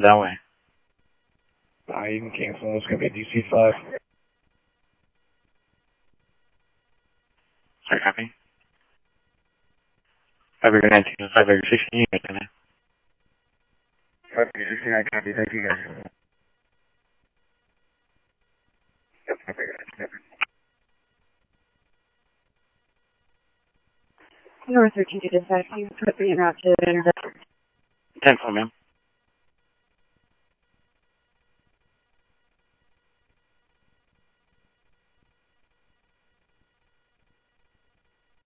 that way. You can cancel. It's going to be DC 5. Sorry, copy. 519, 516, unit, 569, copy. Thank you, guys. North 13 to dispatch, please put the interrupted. 10-4, ma'am.